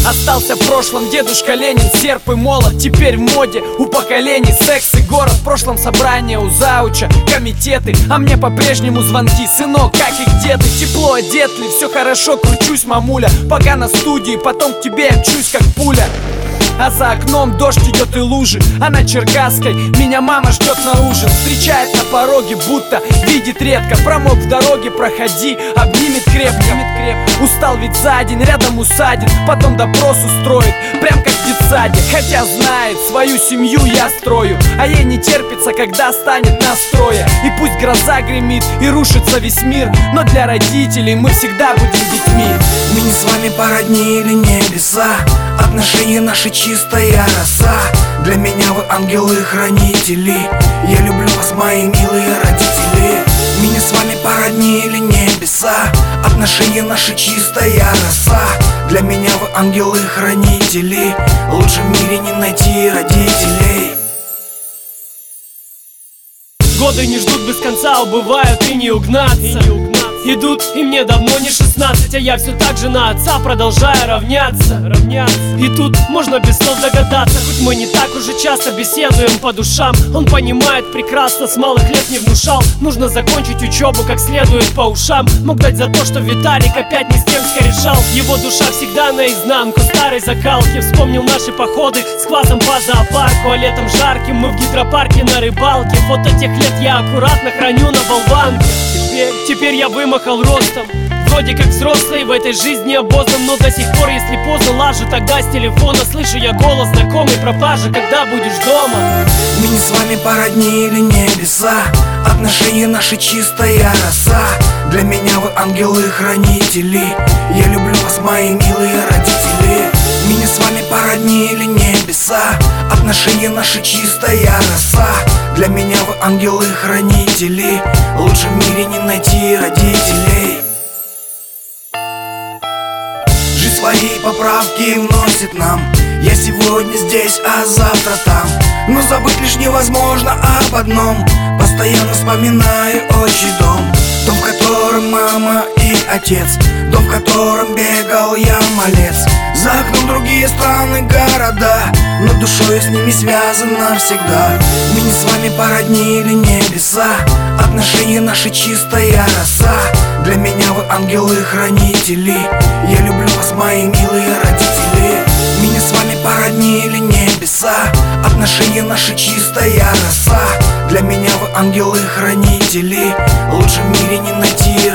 Остался в прошлом дедушка Ленин, серп и молот. Теперь в моде у поколений секс и город. В прошлом собрание у зауча, комитеты, а мне по-прежнему звонки. Сынок, как и где ты? Тепло одет ли? Все хорошо, кручусь, мамуля. Пока на студии, потом к тебе мчусь как пуля. А за окном дождь идет и лужи, а на Черкасской меня мама ждет на ужин. Встречает на пороге, будто видит редко. Промок в дороге, проходи, обнимет крепко. Устал ведь за день, рядом усадит, потом допрос устроит, прям как в детсаде. Хотя знает, свою семью я строю, а ей не терпится, когда станет настроя. И пусть гроза гремит и рушится весь мир, но для родителей мы всегда будем детьми. Мы не с вами породнили небеса, отношения наши чистая роса. Для меня вы ангелы-хранители, я люблю вас, мои милые родители. Меня с вами породнили небеса, отношения наши чистая роса. Для меня вы ангелы-хранители, лучше в мире не найти родителей. Годы не ждут без конца, убывают и не угнаться. Идут, и мне давно не 16, а я все так же на отца продолжаю равняться. И тут можно без слов догадаться, хоть мы не так уже часто беседуем по душам. Он понимает прекрасно, с малых лет не внушал. Нужно закончить учебу как следует по ушам. Мог дать за то, что Виталик опять не с кем скорешал. Его душа всегда наизнанку старой закалки. Вспомнил наши походы с квасом по зоопарку, а летом жарким мы в гидропарке на рыбалке. Фото тех лет я аккуратно храню на болванке. Теперь я вымахал ростом, вроде как взрослый в этой жизни обознан. Но до сих пор, если поздно лажу, тогда с телефона слышу я голос знакомый: пропажа, когда будешь дома? Мы не с вами породнили небеса, отношения наши чистая роса. Для меня вы ангелы-хранители, я люблю вас, мои милые родители. Меня с вами породнили небеса, отношения наши чистая роса. Для меня вы ангелы-хранители, лучше в мире не найти родителей. Жизнь свои поправки вносит нам, я сегодня здесь, а завтра там. Но забыть лишь невозможно об одном, постоянно вспоминаю отчий дом. Дом, в котором мама и отец, дом, в котором бегал я малец. За окном другие страны, города, но душой с ними связан навсегда. Мы не с вами породнили небеса, отношения наши чистая роса. Для меня вы ангелы-хранители, я люблю вас, мои милые родители. Меня с вами породнили небеса, отношения наши чистая роса. Для меня вы ангелы-хранители, лучше в мире не найти